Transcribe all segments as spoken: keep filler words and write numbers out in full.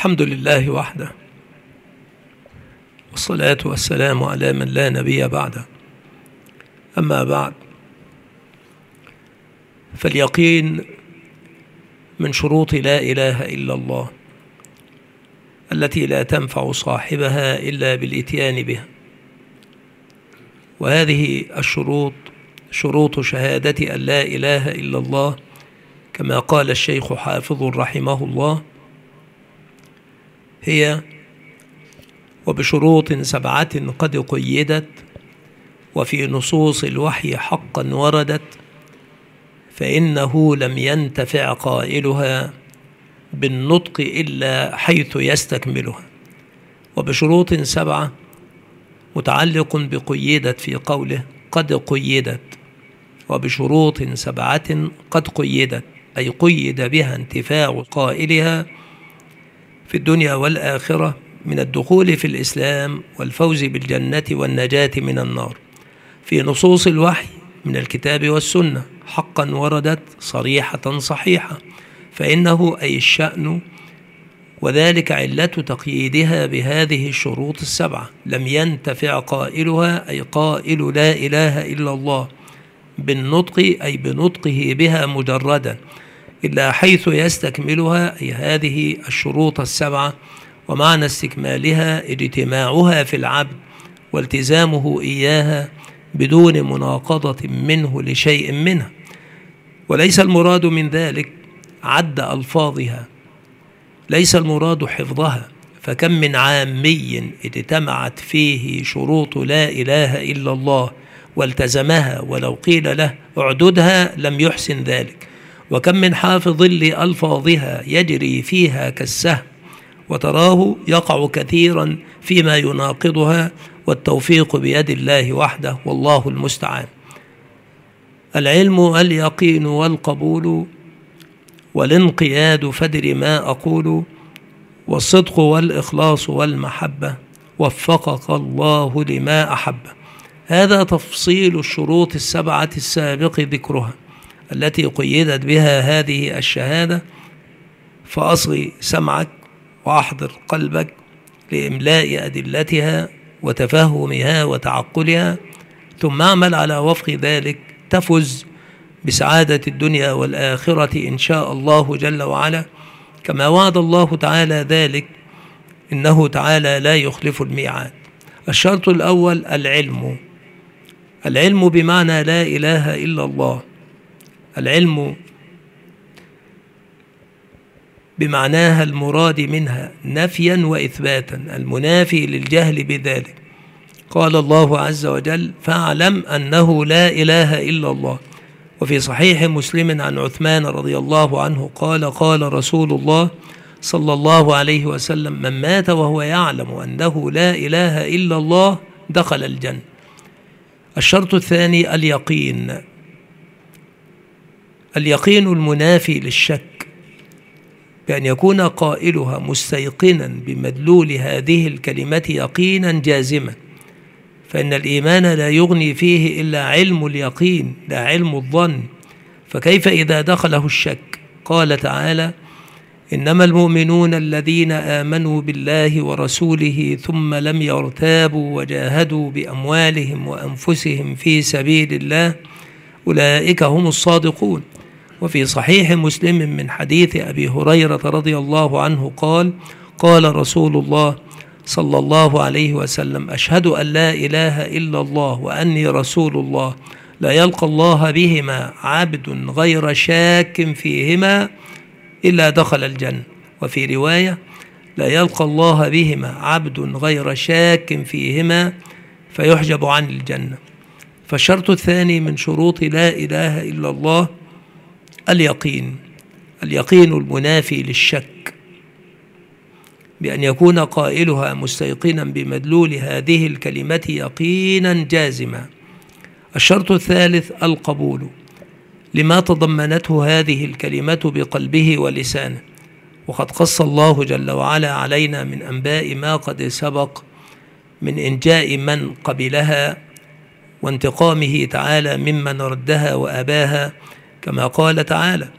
الحمد لله وحده، والصلاة والسلام على من لا نبي بعده. أما بعد، فاليقين من شروط لا إله إلا الله التي لا تنفع صاحبها إلا بالإتيان بها، وهذه الشروط شروط شهادة أن لا إله إلا الله، كما قال الشيخ حافظ رحمه الله: هي وبشروط سبعة قد قيدت، وفي نصوص الوحي حقا وردت، فإنه لم ينتفع قائلها بالنطق إلا حيث يستكملها. وبشروط سبعة متعلق بقيدت في قوله قد قيدت، وبشروط سبعة قد قيدت، أي قيد بها انتفاع قائلها في الدنيا والآخرة من الدخول في الإسلام والفوز بالجنة والنجاة من النار. في نصوص الوحي من الكتاب والسنة حقا وردت صريحة صحيحة، فإنه أي الشأن، وذلك علة تقييدها بهذه الشروط السبعة. لم ينتفع قائلها أي قائل لا إله إلا الله بالنطق، أي بنطقه بها مجردا، إلا حيث يستكملها، أي هذه الشروط السبعة. ومعنى استكمالها اجتماعها في العبد والتزامه إياها بدون مناقضة منه لشيء منها. وليس المراد من ذلك عد ألفاظها، ليس المراد حفظها، فكم من عامي اجتمعت فيه شروط لا إله إلا الله والتزمها، ولو قيل له اعددها لم يحسن ذلك. وكم من حافظ لألفاظها يجري فيها كالسهم، وتراه يقع كثيرا فيما يناقضها، والتوفيق بيد الله وحده، والله المستعان. العلم اليقين والقبول والانقياد، فادر ما أقول، والصدق والإخلاص والمحبة، وفقك الله لما أحب. هذا تفصيل الشروط السبعة السابق ذكرها التي قيدت بها هذه الشهادة. فأصغي سمعك وأحضر قلبك لإملاء أدلتها وتفهمها وتعقلها، ثم اعمل على وفق ذلك، تفز بسعادة الدنيا والآخرة إن شاء الله جل وعلا، كما وعد الله تعالى ذلك، إنه تعالى لا يخلف الميعاد. الشرط الأول العلم. العلم بمعنى لا إله إلا الله، العلم بمعناها المراد منها نفيا وإثباتا، المنافي للجهل بذلك. قال الله عز وجل: فاعلم أنه لا إله إلا الله. وفي صحيح مسلم عن عثمان رضي الله عنه قال: قال رسول الله صلى الله عليه وسلم: من مات وهو يعلم أنه لا إله إلا الله دخل الجنة. الشرط الثاني اليقين. اليقين المنافي للشك، بأن يكون قائلها مستيقنا بمدلول هذه الكلمة يقينا جازما، فإن الإيمان لا يغني فيه إلا علم اليقين لا علم الظن. فكيف إذا دخله الشك؟ قال تعالى: إنما المؤمنون الذين آمنوا بالله ورسوله ثم لم يرتابوا وجاهدوا بأموالهم وأنفسهم في سبيل الله أولئك هم الصادقون. وفي صحيح مسلم من حديث أبي هريرة رضي الله عنه قال: قال رسول الله صلى الله عليه وسلم: أشهد أن لا إله إلا الله وأني رسول الله، لا يلقى الله بهما عبد غير شاك فيهما إلا دخل الجنة. وفي رواية: لا يلقى الله بهما عبد غير شاك فيهما فيحجب عن الجنة. فالشرط الثاني من شروط لا إله إلا الله اليقين، اليقين المنافي للشك، بأن يكون قائلها مستيقنا بمدلول هذه الكلمة يقينا جازما. الشرط الثالث القبول، لما تضمنته هذه الكلمة بقلبه ولسانه. وقد قص الله جل وعلا علينا من أنباء ما قد سبق من إنجاء من قبلها وانتقامه تعالى ممن ردها وأباها، كما قال تعالى: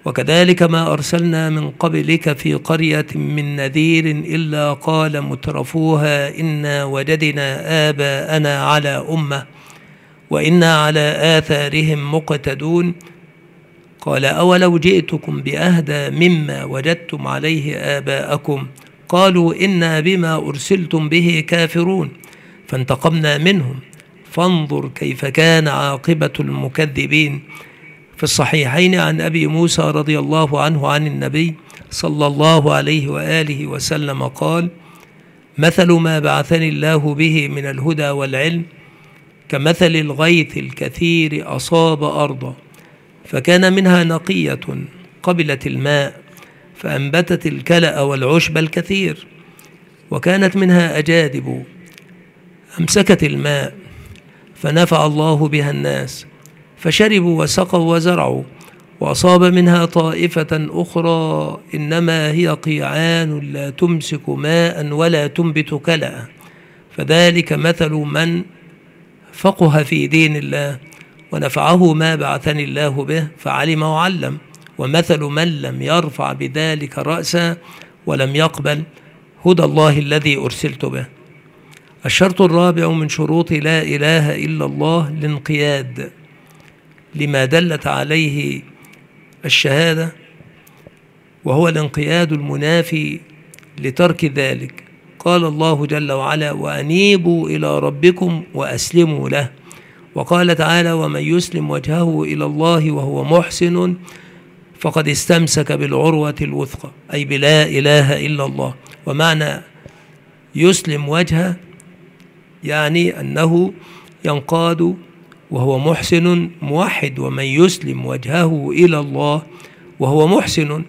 وكذلك ما أرسلنا من قبلك في قرية من نذير إلا قال مترفوها إنا وجدنا آباءنا على أمة وإنا على آثارهم مقتدون قال أولو جئتكم بأهدى مما وجدتم عليه آباءكم قالوا إنا بما أرسلتم به كافرون فانتقمنا منهم فانظر كيف كان عاقبة المكذبين. في الصحيحين عن أبي موسى رضي الله عنه عن النبي صلى الله عليه وآله وسلم قال مثل ما بعثني الله به من الهدى والعلم كمثل الغيث الكثير أصاب أرضا فكان منها نقية قبلت الماء فأنبتت الكلأ والعشب الكثير وكانت منها أجادب أمسكت الماء فنفع الله بها الناس فشربوا وسقوا وزرعوا وأصاب منها طائفة أخرى إنما هي قيعان لا تمسك ماء ولا تنبت كلأ فذلك مثل من فقه في دين الله ونفعه ما بعثني الله به فعلم وعلم ومثل من لم يرفع بذلك رأسا ولم يقبل هدى الله الذي أرسلت به. الشرط الرابع من شروط لا إله إلا الله الانقياد لما دلت عليه الشهادة وهو الانقياد المنافي لترك ذلك. قال الله جل وعلا وأنيبوا إلى ربكم وأسلموا له وقال تعالى ومن يسلم وجهه إلى الله وهو محسن فقد استمسك بالعروة الوثقى أي بلا إله إلا الله. ومعنى يسلم وجهه يعني أنه ينقاد وهو محسن موحد ومن يسلم وجهه إلى الله وهو محسن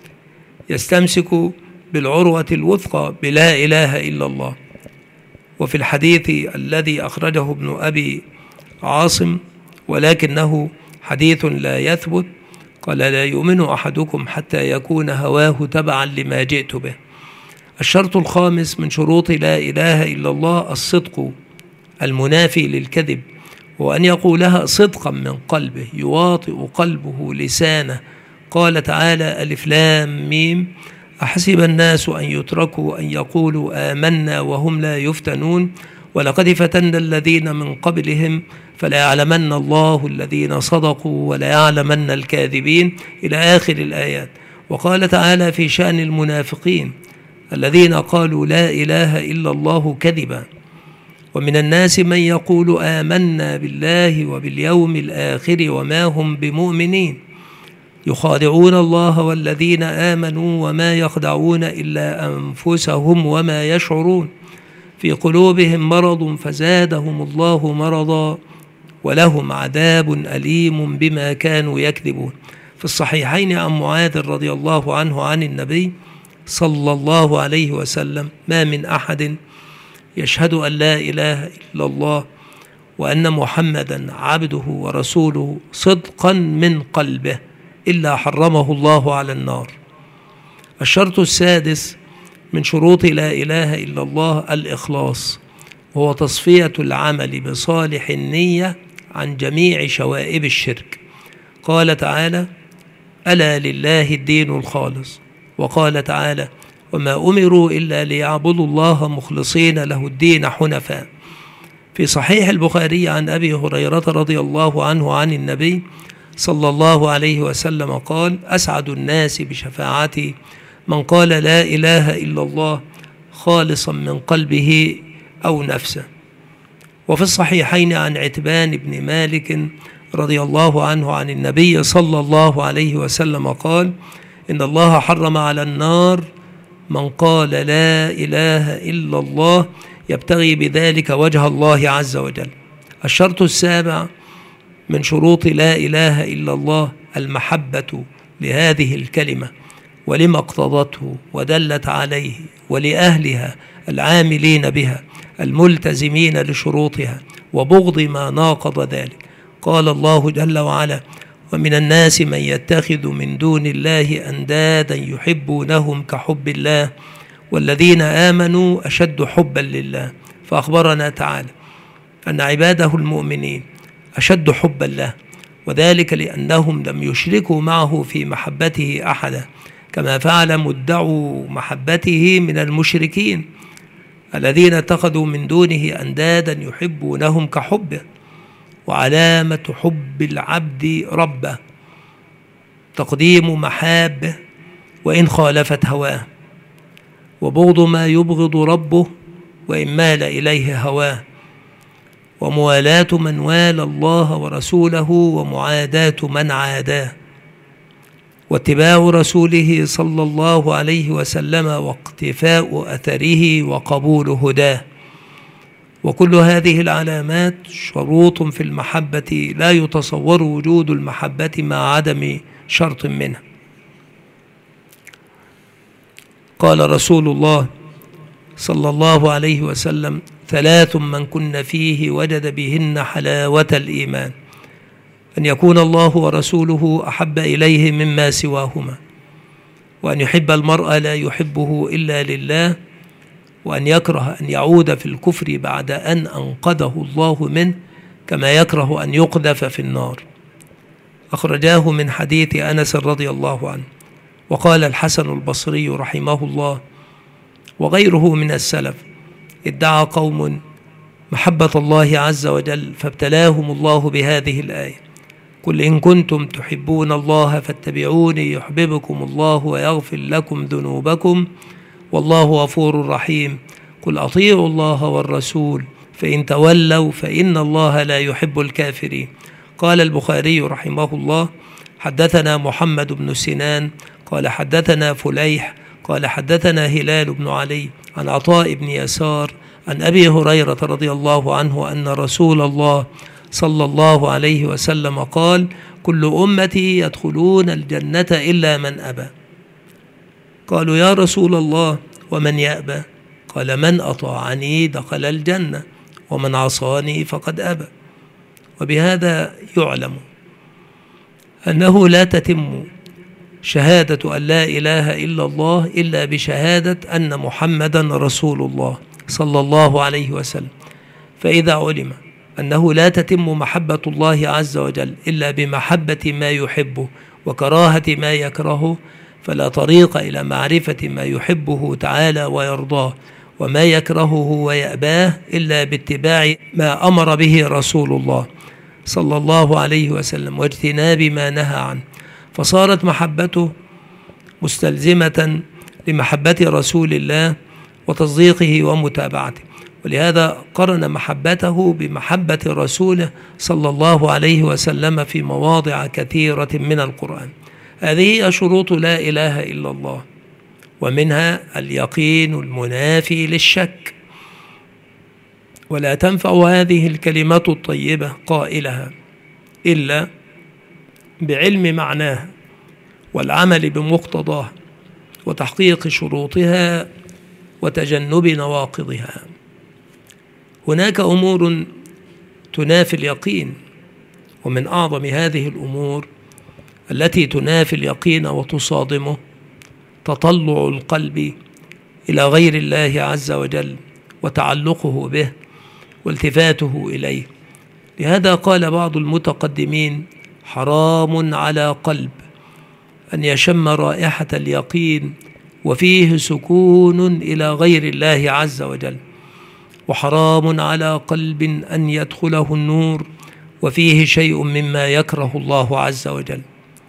يستمسك بالعروة الوثقى بلا إله إلا الله. وفي الحديث الذي أخرجه ابن أبي عاصم ولكنه حديث لا يثبت قال لا يؤمن أحدكم حتى يكون هواه تبعا لما جئت به. الشرط الخامس من شروط لا إله إلا الله الصدق المنافي للكذب وأن يقولها صدقا من قلبه يواطئ قلبه لسانه. قال تعالى ألف لام ميم أحسب الناس أن يتركوا أن يقولوا آمنا وهم لا يفتنون ولقد فتنا الذين من قبلهم فلا يعلمن الله الذين صدقوا ولا يعلمن الكاذبين إلى آخر الآيات. وقال تعالى في شأن المنافقين الذين قالوا لا إله إلا الله كذبا ومن الناس من يقول آمنا بالله وباليوم الآخر وما هم بمؤمنين يخادعون الله والذين آمنوا وما يخدعون إلا أنفسهم وما يشعرون في قلوبهم مرض فزادهم الله مرضا ولهم عذاب أليم بما كانوا يكذبون. في الصحيحين عن معاذ رضي الله عنه عن النبي صلى الله عليه وسلم ما من أحد يشهد أن لا إله إلا الله وأن محمدا عبده ورسوله صدقا من قلبه إلا حرمه الله على النار. الشرط السادس من شروط لا إله إلا الله الإخلاص وهو تصفية العمل بصالح النية عن جميع شوائب الشرك. قال تعالى ألا لله الدين الخالص وقال تعالى وما أمروا إلا ليعبدوا الله مخلصين له الدين حنفاء. في صحيح البخاري عن أبي هريرة رضي الله عنه عن النبي صلى الله عليه وسلم قال أسعد الناس بشفاعتي من قال لا إله إلا الله خالصا من قلبه أو نفسه. وفي الصحيحين عن عتبان بن مالك رضي الله عنه عن النبي صلى الله عليه وسلم قال إن الله حرم على النار من قال لا إله إلا الله يبتغي بذلك وجه الله عز وجل. الشرط السابع من شروط لا إله إلا الله المحبة لهذه الكلمة ولما اقتضته ودلت عليه ولأهلها العاملين بها الملتزمين لشروطها وبغض ما ناقض ذلك. قال الله جل وعلا ومن الناس من يتخذ من دون الله أندادا يحبونهم كحب الله والذين آمنوا أشد حبا لله. فأخبرنا تعالى أن عباده المؤمنين أشد حبا له وذلك لأنهم لم يشركوا معه في محبته أحدا، كما فعل مدعوا محبته من المشركين الذين اتخذوا من دونه أندادا يحبونهم كحبه. وعلامة حب العبد ربه تقديم محابه وإن خالفت هواه، وبغض ما يبغض ربه وإن مال إليه هواه، وموالاة من والى الله ورسوله ومعاداة من عاداه، واتباع رسوله صلى الله عليه وسلم واقتفاء أثره وقبول هداه. وكل هذه العلامات شروط في المحبة لا يتصور وجود المحبة مع عدم شرط منها. قال رسول الله صلى الله عليه وسلم: ثلاث من كن فيه وجد بهن حلاوة الإيمان: أن يكون الله ورسوله أحب إليه مما سواهما، وأن يحب المرء لا يحبه إلا لله، وأن يكره أن يعود في الكفر بعد أن أنقذه الله منه، كما يكره أن يقذف في النار. أخرجاه من حديث أنس رضي الله عنه. وقال الحسن البصري رحمه الله وغيره من السلف: ادعى قوم محبة الله عز وجل فابتلاهم الله بهذه الآية: قل إن كنتم تحبون الله فاتبعوني يحببكم الله ويغفر لكم ذنوبكم والله غفور رحيم. قل أطيعوا الله والرسول فإن تولوا فإن الله لا يحب الكافرين. قال البخاري رحمه الله: حدثنا محمد بن سنان قال حدثنا فليح قال حدثنا هلال بن علي عن عطاء بن يسار عن أبي هريرة رضي الله عنه أن رسول الله صلى الله عليه وسلم قال: كل أمتي يدخلون الجنة إلا من أبى. قالوا: يا رسول الله ومن يأبى؟ قال: من أطاعني دخل الجنة ومن عصاني فقد أبى. وبهذا يعلم أنه لا تتم شهادة أن لا إله إلا الله إلا بشهادة أن محمدا رسول الله صلى الله عليه وسلم. فإذا علم أنه لا تتم محبة الله عز وجل إلا بمحبة ما يحبه وكراهة ما يكرهه، فلا طريق إلى معرفة ما يحبه تعالى ويرضاه وما يكرهه ويأباه إلا باتباع ما أمر به رسول الله صلى الله عليه وسلم واجتناب ما نهى عنه، فصارت محبته مستلزمة لمحبة رسول الله وتصديقه ومتابعته. ولهذا قرن محبته بمحبة رسوله صلى الله عليه وسلم في مواضع كثيرة من القرآن. هذه شروط لا إله إلا الله، ومنها اليقين المنافي للشك. ولا تنفع هذه الكلمة الطيبة قائلها إلا بعلم معناها والعمل بمقتضاها وتحقيق شروطها وتجنب نواقضها. هناك أمور تنافي اليقين، ومن أعظم هذه الأمور التي تنافي اليقين وتصادمه تطلع القلب إلى غير الله عز وجل وتعلقه به والتفاته إليه. لهذا قال بعض المتقدمين: حرام على قلب أن يشم رائحة اليقين وفيه سكون إلى غير الله عز وجل، وحرام على قلب أن يدخله النور وفيه شيء مما يكره الله عز وجل.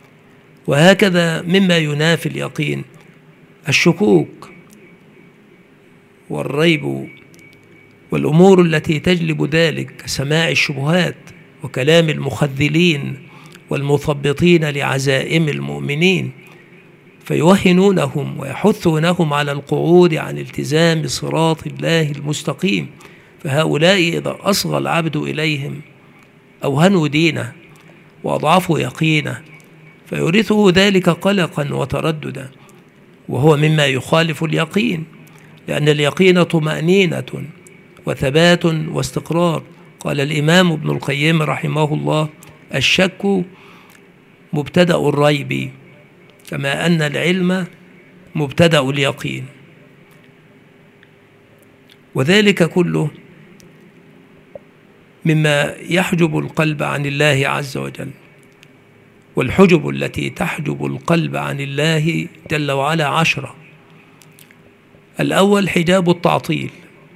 وهكذا مما ينافي اليقين الشكوك والريب والأمور التي تجلب ذلك، كسماع الشبهات وكلام المخذلين والمثبطين لعزائم المؤمنين، فيوهنونهم ويحثونهم على القعود عن التزام صراط الله المستقيم. فهؤلاء إذا أصغى العبد إليهم أوهنوا دينه وأضعفوا يقينه، فيورثه ذلك قلقا وترددا، وهو مما يخالف اليقين، لأن اليقين طمأنينة وثبات واستقرار. قال الإمام ابن القيم رحمه الله: الشك مبتدأ الريب، كما أن العلم مبتدأ اليقين. وذلك كله مما يحجب القلب عن الله عز وجل والحجب التي تحجب القلب عن الله جل وعلا عشرة. الأول حجاب التعطيل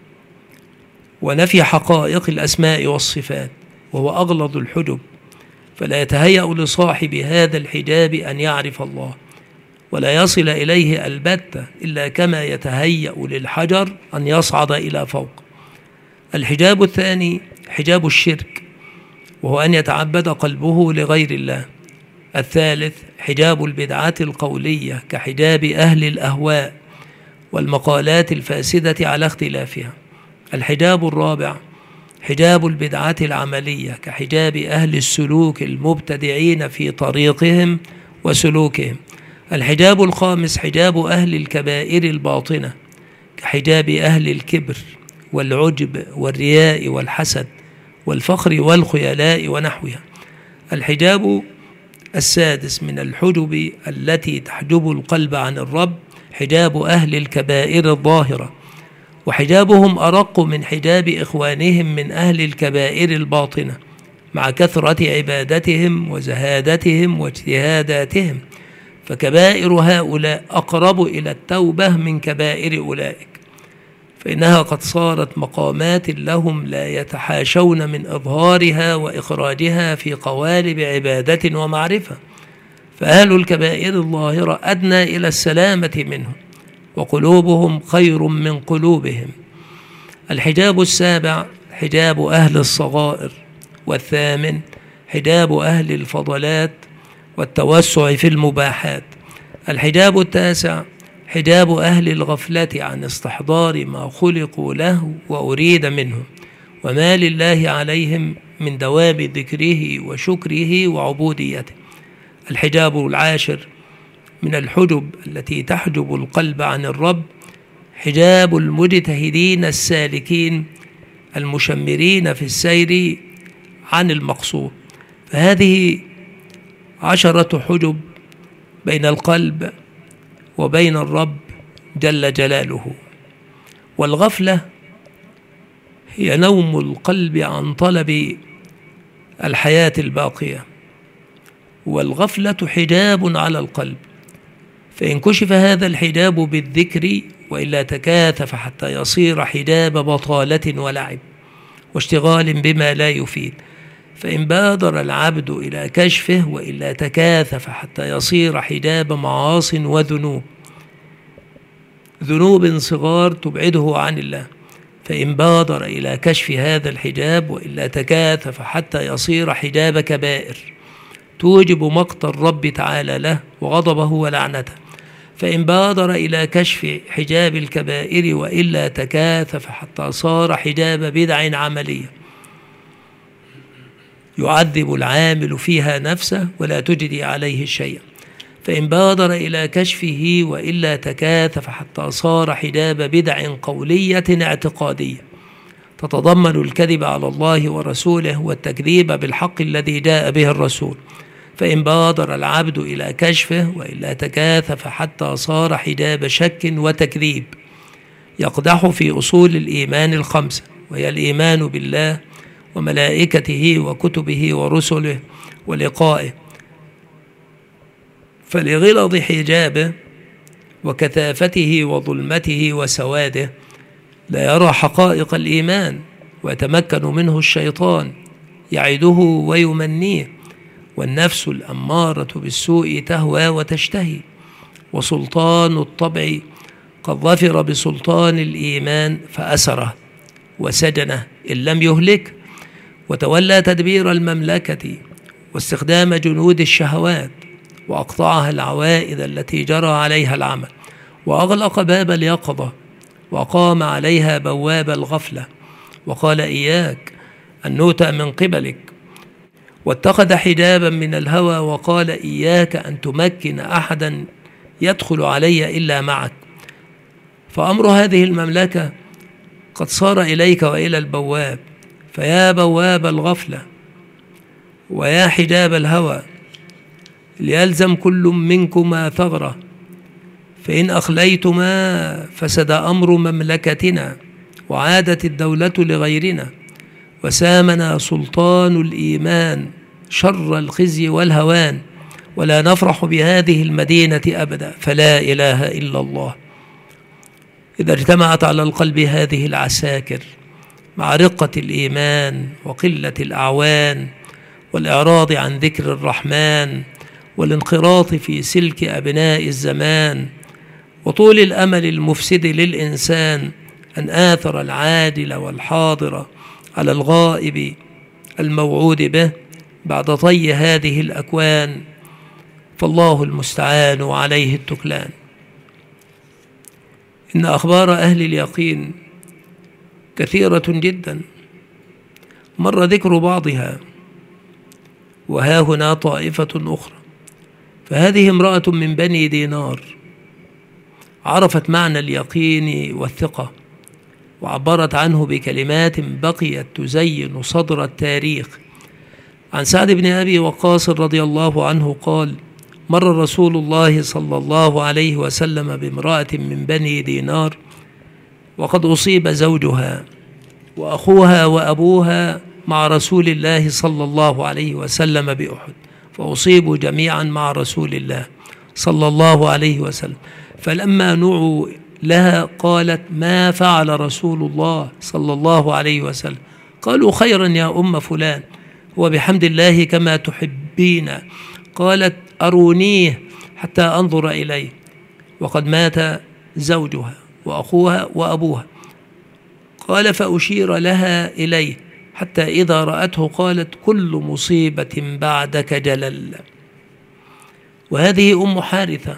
ونفي حقائق الأسماء والصفات، وهو أغلظ الحجب، فلا يتهيأ لصاحب هذا الحجاب أن يعرف الله ولا يصل إليه البتة إلا كما يتهيأ للحجر أن يصعد إلى فوق. الحجاب الثاني حجاب الشرك، وهو أن يتعبد قلبه لغير الله. الثالث حجاب البدعات القولية كحجاب أهل الأهواء والمقالات الفاسدة على اختلافها. الحجاب الرابع حجاب البدعات العملية كحجاب أهل السلوك المبتدعين في طريقهم وسلوكهم. الحجاب الخامس حجاب أهل الكبائر الباطنة كحجاب أهل الكبر والعجب والرياء والحسد والفخر والخيلاء ونحوها. الحجاب السادس من الحجب التي تحجب القلب عن الرب حجاب أهل الكبائر الظاهرة، وحجابهم أرق من حجاب إخوانهم من أهل الكبائر الباطنة مع كثرة عبادتهم وزهادتهم واجتهاداتهم، فكبائر هؤلاء أقرب إلى التوبة من كبائر أولئك، فإنها قد صارت مقامات لهم لا يتحاشون من إظهارها وإخراجها في قوالب عبادة ومعرفة. فأهل الكبائر الظاهرة أدنى إلى السلامة منهم، وقلوبهم خير من قلوبهم. الحجاب السابع حجاب أهل الصغائر، والثامن حجاب أهل الفضلات والتوسع في المباحات. الحجاب التاسع حجاب أهل الغفلة عن استحضار ما خلقوا له وأريد منهم وما لله عليهم من دوام ذكره وشكره وعبوديته. الحجاب العاشر من الحجب التي تحجب القلب عن الرب حجاب المجتهدين السالكين المشمرين في السير عن المقصود. فهذه عشرة حجب بين القلب وبين الرب جل جلاله. والغفلة هي نوم القلب عن طلب الحياة الباقية، والغفلة حجاب على القلب، فإن كشف هذا الحجاب بالذكر وإلا تكاثف حتى يصير حجاب بطالة ولعب واشتغال بما لا يفيد. فإن بادر العبد إلى كشفه وإلا تكاثف حتى يصير حجاب معاص وذنوب، ذنوب صغار تبعده عن الله. فإن بادر إلى كشف هذا الحجاب وإلا تكاثف حتى يصير حجاب كبائر توجب مقت الرب تعالى له وغضبه ولعنته. فإن بادر إلى كشف حجاب الكبائر وإلا تكاثف حتى صار حجاب بدع عملية يعذب العامل فيها نفسه ولا تجدي عليه شيئا. فإن بادر إلى كشفه وإلا تكاثف حتى صار حجاب بدع قولية اعتقادية تتضمن الكذب على الله ورسوله والتكذيب بالحق الذي جاء به الرسول. فإن بادر العبد إلى كشفه وإلا تكاثف حتى صار حجاب شك وتكذيب يقدح في أصول الإيمان الخمسة، وهي الإيمان بالله وملائكته وكتبه ورسله ولقائه. فلغلظ حجابه وكثافته وظلمته وسواده لا يرى حقائق الإيمان، ويتمكن منه الشيطان يعده ويمنيه، والنفس الأمارة بالسوء تهوى وتشتهي، وسلطان الطبع قد ظفر بسلطان الإيمان فأسره وسجنه إن لم يهلك، وتولى تدبير المملكة واستخدام جنود الشهوات وأقطعها العوائد التي جرى عليها العمل، وأغلق باب اليقظة وقام عليها بواب الغفلة، وقال إياك أن نؤتى من قبلك، واتخذ حجابا من الهوى وقال إياك أن تمكن أحدا يدخل علي إلا معك. فأمر هذه المملكة قد صار إليك وإلى البواب، فيا بواب الغفلة ويا حجاب الهوى ليلزم كل منكما ثغرة، فإن أخليتما فسد أمر مملكتنا وعادت الدولة لغيرنا، وسامنا سلطان الإيمان شر الخزي والهوان، ولا نفرح بهذه المدينة أبدا، فلا إله إلا الله. إذا اجتمعت على القلب هذه العساكر مع رقة الإيمان وقلة الأعوان والإعراض عن ذكر الرحمن والانخراط في سلك أبناء الزمان وطول الأمل المفسد للإنسان أن آثر العاجل والحاضر على الغائب الموعود به بعد طي هذه الأكوان، فالله المستعان وعليه التكلان. إن أخبار أهل اليقين كثيرة جدا، مر ذكر بعضها، وها هنا طائفة أخرى. فهذه امرأة من بني دينار عرفت معنى اليقين والثقة، وعبرت عنه بكلمات بقيت تزين صدر التاريخ. عن سعد بن أبي وقاص رضي الله عنه قال: مر رسول الله صلى الله عليه وسلم بامرأة من بني دينار وقد أصيب زوجها وأخوها وأبوها مع رسول الله صلى الله عليه وسلم بأحد، فأصيبوا جميعا مع رسول الله صلى الله عليه وسلم. فلما نعوا لها قالت: ما فعل رسول الله صلى الله عليه وسلم؟ قالوا: خيرا يا أم فلان، وبحمد الله كما تحبين. قالت: أرونيه حتى أنظر إليه. وقد مات زوجها وأخوها وأبوها. قال: فأشير لها إليه حتى إذا رأته قالت: كل مصيبة بعدك جلل. وهذه أم حارثة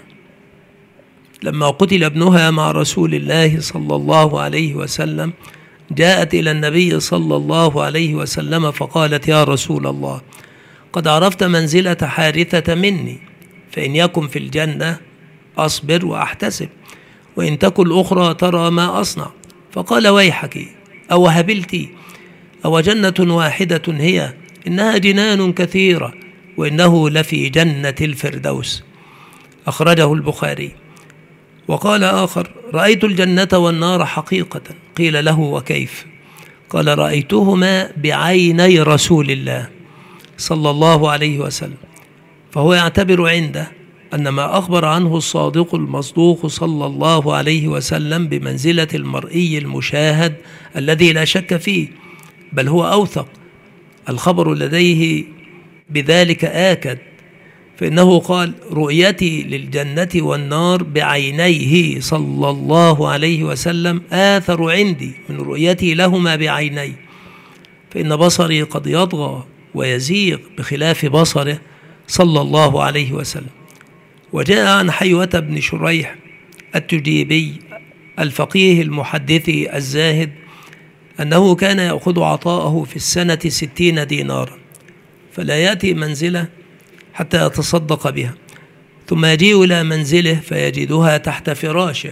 لما قتل ابنها مع رسول الله صلى الله عليه وسلم جاءت إلى النبي صلى الله عليه وسلم فقالت: يا رسول الله، قد عرفت منزلة حارثة مني، فإن يكن في الجنة أصبر وأحتسب، وإن تكن الأخرى ترى ما أصنع. فقال: ويحك، أو هبلتي، أو جنة واحدة هي؟ إنها جنان كثيرة، وإنه لفي جنة الفردوس. أخرجه البخاري. وقال آخر: رأيت الجنة والنار حقيقة. قيل له: وكيف؟ قال: رأيتهما بعيني رسول الله صلى الله عليه وسلم. فهو يعتبر عنده أن ما أخبر عنه الصادق المصدوق صلى الله عليه وسلم بمنزلة المرئي المشاهد الذي لا شك فيه، بل هو أوثق. الخبر لديه بذلك آكد، فإنه قال: رؤيتي للجنة والنار بعينيه صلى الله عليه وسلم آثر عندي من رؤيتي لهما بعيني، فإن بصري قد يطغى ويزيغ بخلاف بصره صلى الله عليه وسلم. وجاء عن حيوة بن شريح التجيبي الفقيه المحدث الزاهد أنه كان يأخذ عطاءه في السنة ستين دينارا، فلا يأتي منزله حتى يتصدق بها، ثم يجيء إلى منزله فيجدها تحت فراشه.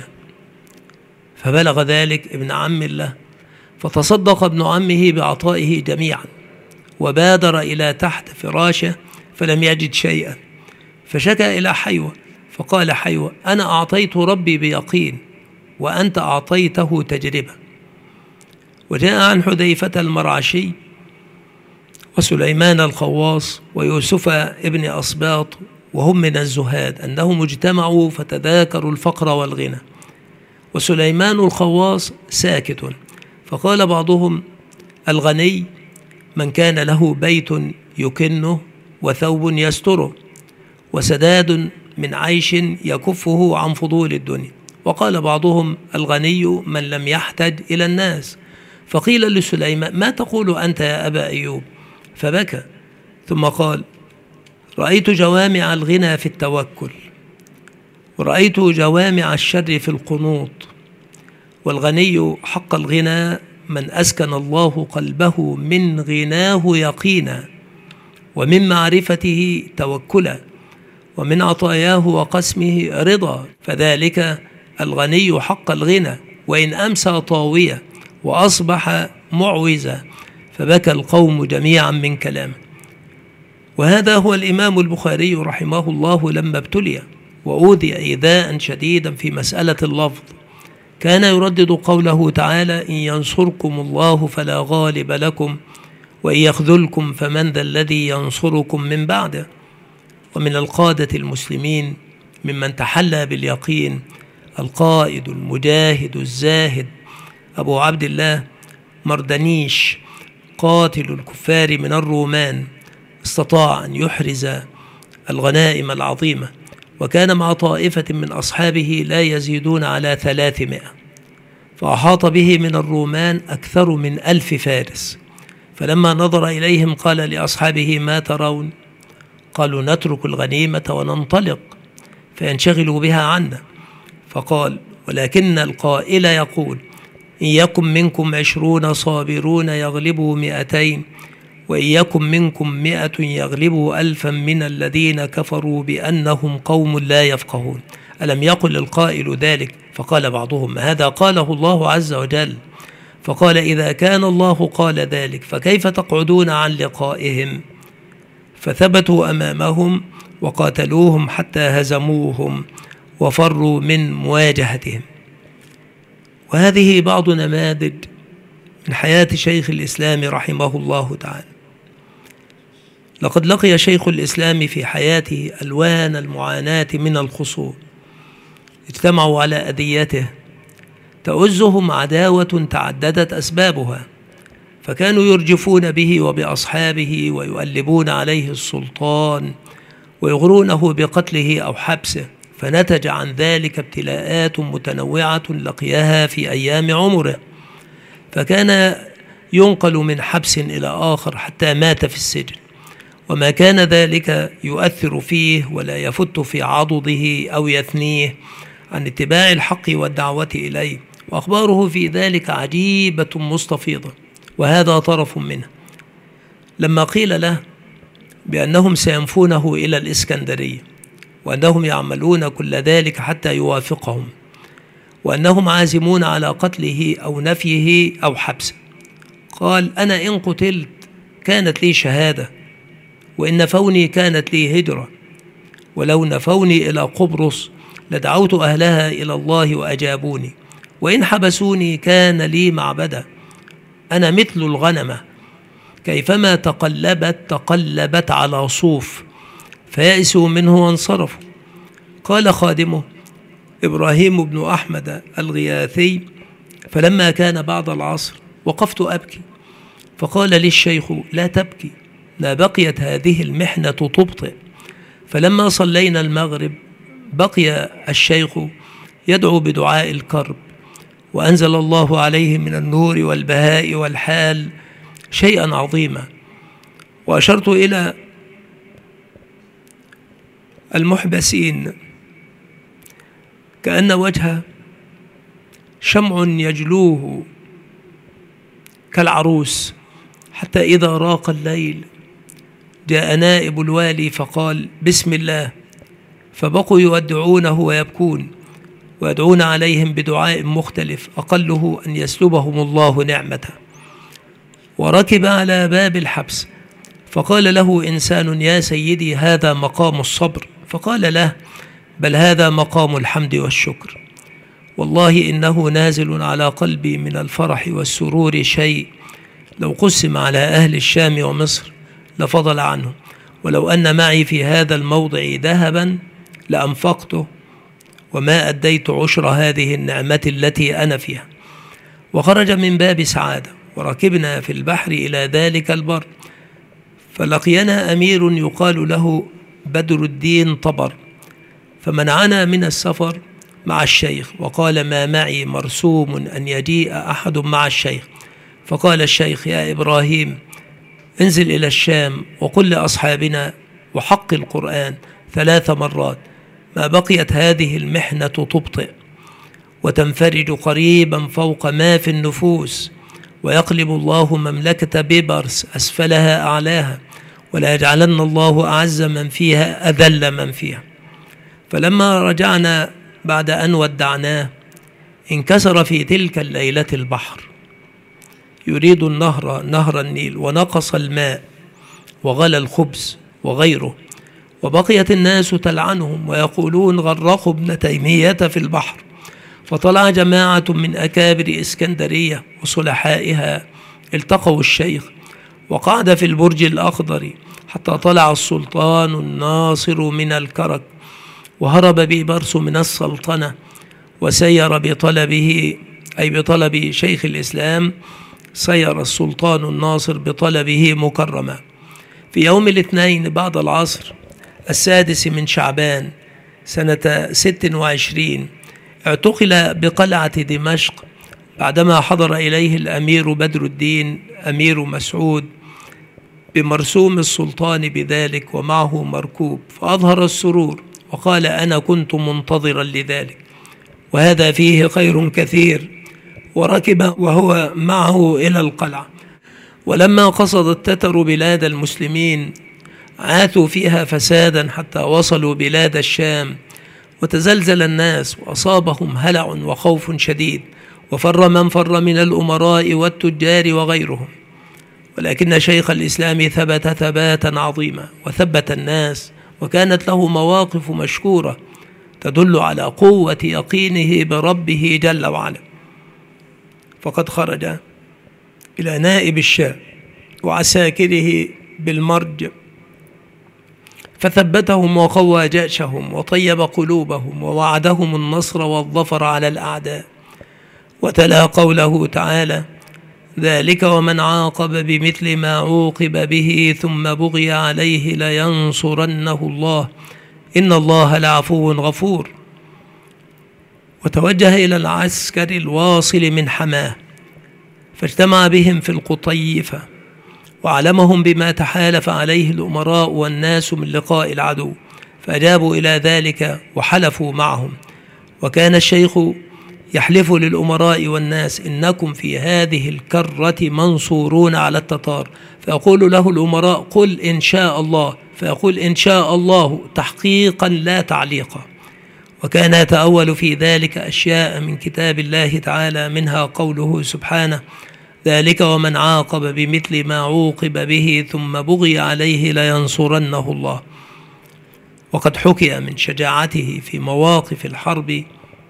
فبلغ ذلك ابن عم له، فتصدق ابن عمه بعطائه جميعا، وبادر إلى تحت فراشه فلم يجد شيئا، فشكى إلى حيوة، فقال حيوة: أنا أعطيت ربي بيقين، وأنت أعطيته تجربة. وجاء عن حذيفة المرعشي وسليمان الخواص ويوسف ابن أصباط وهم من الزهاد أنهم اجتمعوا فتذاكروا الفقر والغنى، وسليمان الخواص ساكت، فقال بعضهم: الغني من كان له بيت يكنه وثوب يستره وسداد من عيش يكفه عن فضول الدنيا. وقال بعضهم: الغني من لم يحتج إلى الناس. فقيل لسليمان: ما تقول أنت يا أبا أيوب؟ فبكى، ثم قال: رأيت جوامع الغنى في التوكل، ورأيت جوامع الشر في القنوط، والغني حق الغنى من أسكن الله قلبه من غناه يقينا، ومن معرفته توكلا، ومن عطاياه وقسمه رضا، فذلك الغني حق الغنى، وإن أمسى طاوية وأصبح معوزا. فبكى القوم جميعا من كلامه. وهذا هو الإمام البخاري رحمه الله لما ابتلي وأوذي إيذاء شديدا في مسألة اللفظ كان يردد قوله تعالى: إن ينصركم الله فلا غالب لكم، وإن يخذلكم فمن ذا الذي ينصركم من بعده. ومن القادة المسلمين ممن تحلى باليقين القائد المجاهد الزاهد أبو عبد الله مردنيش قاتل الكفار من الرومان، استطاع أن يحرز الغنائم العظيمة، وكان مع طائفة من أصحابه لا يزيدون على ثلاثمائة، فأحاط به من الرومان أكثر من ألف فارس. فلما نظر إليهم قال لأصحابه: ما ترون؟ قالوا: نترك الغنيمة وننطلق فينشغلوا بها عنا. فقال: ولكن القائل يقول: إن يكن منكم عشرون صابرون يغلبوا مئتين، وإن يكن منكم مئة يغلبوا ألفا من الذين كفروا بأنهم قوم لا يفقهون. ألم يقل القائل ذلك؟ فقال بعضهم: هذا قاله الله عز وجل. فقال: إذا كان الله قال ذلك فكيف تقعدون عن لقائهم؟ فثبتوا أمامهم وقاتلوهم حتى هزموهم وفروا من مواجهتهم. وهذه بعض نماذج من حياة شيخ الإسلام رحمه الله تعالى. لقد لقي شيخ الإسلام في حياته ألوان المعاناة من الخصوم، اجتمعوا على أذيته تؤزهم عداوة تعددت أسبابها، فكانوا يرجفون به وبأصحابه ويؤلبون عليه السلطان ويغرونه بقتله أو حبسه، فنتج عن ذلك ابتلاءات متنوعة لقيها في أيام عمره، فكان ينقل من حبس إلى آخر حتى مات في السجن، وما كان ذلك يؤثر فيه ولا يفت في عضده أو يثنيه عن اتباع الحق والدعوة إليه، وأخباره في ذلك عجيبة مستفيضة. وهذا طرف منه. لما قيل له بأنهم سينفونه إلى الإسكندرية، وأنهم يعملون كل ذلك حتى يوافقهم، وأنهم عازمون على قتله أو نفيه أو حبسه، قال: أنا إن قتلت كانت لي شهادة، وإن نفوني كانت لي هجرة، ولو نفوني إلى قبرص لدعوت أهلها إلى الله وأجابوني، وإن حبسوني كان لي معبدا، أنا مثل الغنمة كيفما تقلبت تقلبت على صوف، فيأسوا منه وانصرفوا. قال خادمه إبراهيم بن أحمد الغياثي: فلما كان بعد العصر وقفت أبكي، فقال لي الشيخ: لا تبكي، ما بقيت هذه المحنة تبطئ. فلما صلينا المغرب بقي الشيخ يدعو بدعاء الكرب، وأنزل الله عليه من النور والبهاء والحال شيئا عظيما. وأشرت إلى المحبسين كأن وجهه شمع يجلوه كالعروس، حتى إذا راق الليل جاء نائب الوالي فقال: بسم الله، فبقوا يودعونه ويبكون ويدعون عليهم بدعاء مختلف أقله أن يسلبهم الله نعمته. وركب على باب الحبس فقال له إنسان: يا سيدي، هذا مقام الصبر. فقال له: بل هذا مقام الحمد والشكر، والله إنه نازل على قلبي من الفرح والسرور شيء لو قسم على أهل الشام ومصر لفضل عنه، ولو أن معي في هذا الموضع ذهبا لأنفقته وما أديت عشر هذه النعمة التي أنا فيها. وخرج من باب سعادة، وركبنا في البحر إلى ذلك البر، فلقينا أمير يقال له بدر الدين طبر، فمنعنا من السفر مع الشيخ، وقال: ما معي مرسوم أن يجيء أحد مع الشيخ. فقال الشيخ: يا إبراهيم، انزل إلى الشام وقل لأصحابنا وحق القرآن ثلاث مرات، ما بقيت هذه المحنة تبطئ وتنفرج قريبا فوق ما في النفوس، ويقلب الله مملكة بيبرس أسفلها أعلاها، ولا يجعلن الله أعز من فيها أذل من فيها. فلما رجعنا بعد أن ودعناه انكسر في تلك الليلة البحر يريد النهر نهر النيل، ونقص الماء وغلى الخبز وغيره، وبقيت الناس تلعنهم ويقولون: غرقوا ابن تيمية في البحر. فطلع جماعة من أكابر إسكندرية وصلحائها التقوا الشيخ، وقعد في البرج الأخضر حتى طلع السلطان الناصر من الكرك، وهرب بيبرس من السلطنة، وسير بطلبه أي بطلب شيخ الإسلام، سير السلطان الناصر بطلبه مكرما. في يوم الاثنين بعد العصر السادس من شعبان سنة ست وعشرين اعتقل بقلعة دمشق بعدما حضر إليه الأمير بدر الدين أمير مسعود بمرسوم السلطان بذلك ومعه مركوب، فأظهر السرور وقال: أنا كنت منتظرا لذلك، وهذا فيه خير كثير. وركب وهو معه إلى القلعة. ولما قصد التتر بلاد المسلمين عاثوا فيها فسادا حتى وصلوا بلاد الشام، وتزلزل الناس وأصابهم هلع وخوف شديد، وفر من فر من الأمراء والتجار وغيرهم. ولكن شيخ الإسلام ثبت ثباتا عظيما وثبت الناس، وكانت له مواقف مشكورة تدل على قوة يقينه بربه جل وعلا. فقد خرج إلى نائب الشام وعساكره بالمرج، فثبتهم وقوى جأشهم وطيب قلوبهم ووعدهم النصر والظفر على الأعداء. وتلا قوله تعالى: ذلك ومن عاقب بمثل ما عوقب به ثم بغي عليه لينصرنه الله إن الله لعفو غفور. وتوجه إلى العسكر الواصل من حماه، فاجتمع بهم في القطيفة وعلمهم بما تحالف عليه الأمراء والناس من لقاء العدو، فأجابوا إلى ذلك وحلفوا معهم. وكان الشيخ يحلف للأمراء والناس: إنكم في هذه الكرة منصورون على التتار. فيقول له الأمراء: قل إن شاء الله، فيقول إن شاء الله تحقيقا لا تعليقا. وكان يتأول في ذلك أشياء من كتاب الله تعالى، منها قوله سبحانه: ذلك ومن عاقب بمثل ما عوقب به ثم بغي عليه لينصرنه الله. وقد حكي من شجاعته في مواقف الحرب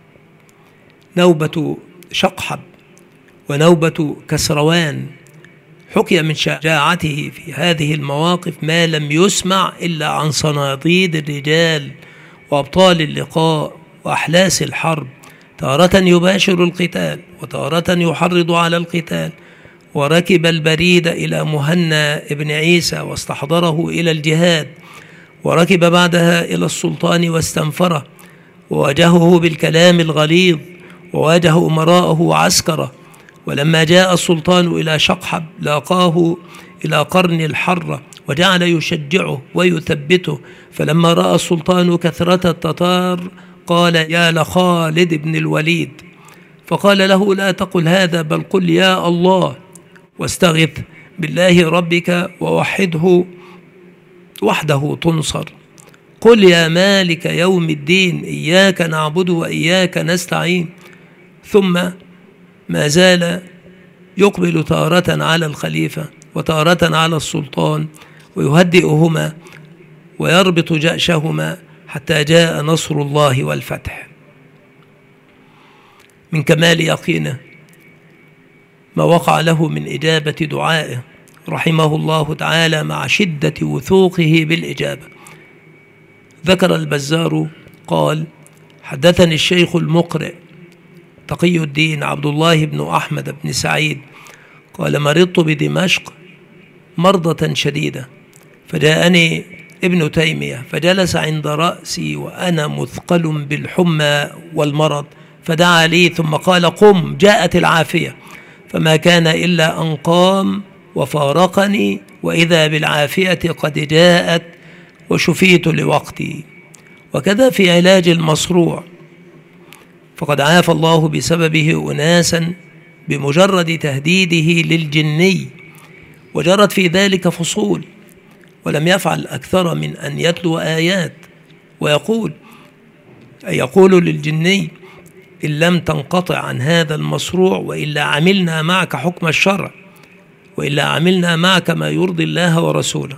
نوبة شقحب ونوبة كسروان. حكي من شجاعته في هذه المواقف ما لم يسمع إلا عن صناديد الرجال وأبطال اللقاء وأحلاس الحرب، تارة يباشر القتال وتارة يحرض على القتال. وركب البريد إلى مهنا ابن عيسى واستحضره إلى الجهاد، وركب بعدها إلى السلطان واستنفره وواجهه بالكلام الغليظ، وواجه أمراءه وعسكره. ولما جاء السلطان إلى شقحب لاقاه إلى قرن الحرة وجعل يشجعه ويثبته. فلما رأى السلطان كثرة التتار قال: يا لخالد بن الوليد، فقال له: لا تقل هذا، بل قل يا الله واستغث بالله ربك ووحده وحده تنصر. قل يا مالك يوم الدين إياك نعبد وإياك نستعين. ثم ما زال يقبل تارة على الخليفة وتارة على السلطان ويهدئهما ويربط جأشهما حتى جاء نصر الله والفتح. من كمال يقينه ما وقع له من إجابة دعائه رحمه الله تعالى مع شدة وثوقه بالإجابة. ذكر البزار قال: حدثني الشيخ المقرئ تقي الدين عبد الله بن أحمد بن سعيد قال: مرضت بدمشق مرضة شديدة، فجاءني ابن تيمية فجلس عند رأسي وأنا مثقل بالحمى والمرض، فدعا لي ثم قال: قم جاءت العافية. فما كان إلا أن قام وفارقني، وإذا بالعافية قد جاءت وشفيت لوقتي. وكذا في علاج المصروع، فقد عافى الله بسببه أناسا بمجرد تهديده للجني، وجرت في ذلك فصول، ولم يفعل أكثر من أن يتلو آيات ويقول أي يقول للجني: إن لم تنقطع عن هذا المصروع وإلا عملنا معك حكم الشرع، وإلا عملنا معك ما يرضي الله ورسوله.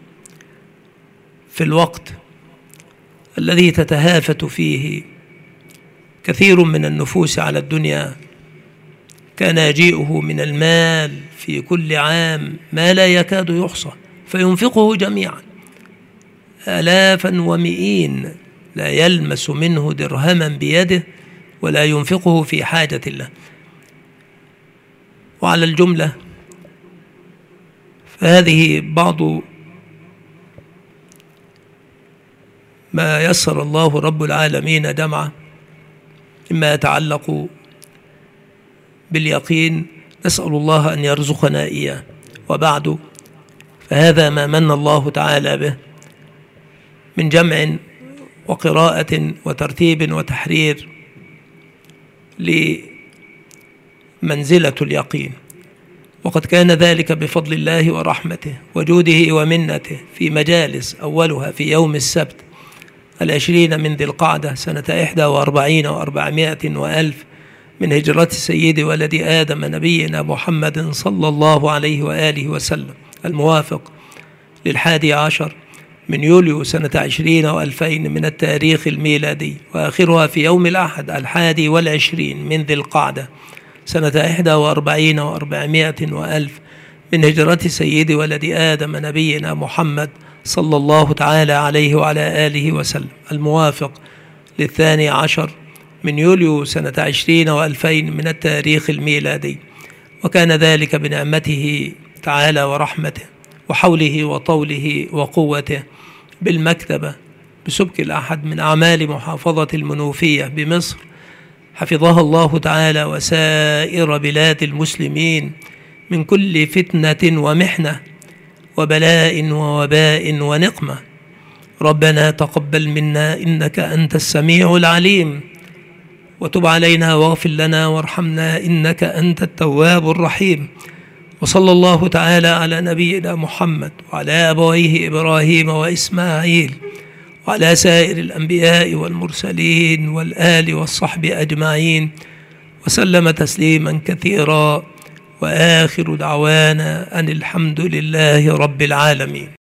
في الوقت الذي تتهافت فيه كثير من النفوس على الدنيا، كان يجيئه من المال في كل عام ما لا يكاد يحصى، فينفقه جميعا آلافا ومئين، لا يلمس منه درهما بيده ولا ينفقه في حاجة الله. وعلى الجملة فهذه بعض ما يسر الله رب العالمين جمعه مما يتعلق باليقين، نسأل الله أن يرزقنا إياه. وبعد، فهذا ما من الله تعالى به من جمع وقراءة وترتيب وتحرير لمنزلة اليقين، وقد كان ذلك بفضل الله ورحمته وجوده ومنته في مجالس، أولها في يوم السبت العشرين من ذي القعدة سنة إحدى وأربعين وأربعمائة وألف من هجرة سيد ولد آدم نبينا محمد صلى الله عليه وآله وسلم، الموافق للحادي عشر من يوليو سنة عشرين وألفين من التاريخ الميلادي، وآخرها في يوم الأحد الحادي والعشرين من ذي القعدة سنة إحدى وأربعين وأربعمائة وألف من هجرة سيد ولد آدم نبينا محمد صلى الله تعالى عليه وعلى آله وسلم، الموافق للثاني عشر من يوليو سنة عشرين وألفين من التاريخ الميلادي. وكان ذلك بنعمته تعالى ورحمته وحوله وطوله وقوته بالمكتبة بسبك الأحد من أعمال محافظة المنوفية بمصر، حفظها الله تعالى وسائر بلاد المسلمين من كل فتنة ومحنة وبلاء ووباء ونقمة. ربنا تقبل منا إنك أنت السميع العليم، وتب علينا واغفر لنا وارحمنا إنك أنت التواب الرحيم. وصلى الله تعالى على نبينا محمد وعلى أبويه إبراهيم وإسماعيل وعلى سائر الأنبياء والمرسلين والآل والصحب أجمعين، وسلم تسليما كثيرا، وآخر دعوانا أن الحمد لله رب العالمين.